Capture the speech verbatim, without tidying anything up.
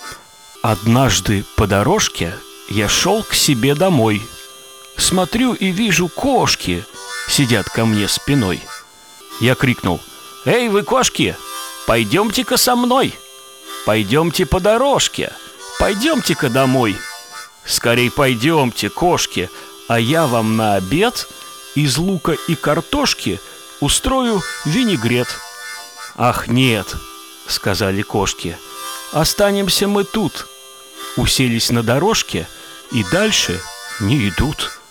Однажды по дорожке я шел к себе домой. Смотрю и вижу, кошки сидят ко мне спиной. Я крикнул: «Эй, вы, кошки, пойдемте-ка со мной! Пойдемте по дорожке, пойдемте-ка домой! Скорей пойдемте, кошки, а я вам на обед из лука и картошки устрою винегрет». «Ах, нет», — сказали кошки, — «останемся мы тут». Уселись на дорожке и дальше не идут.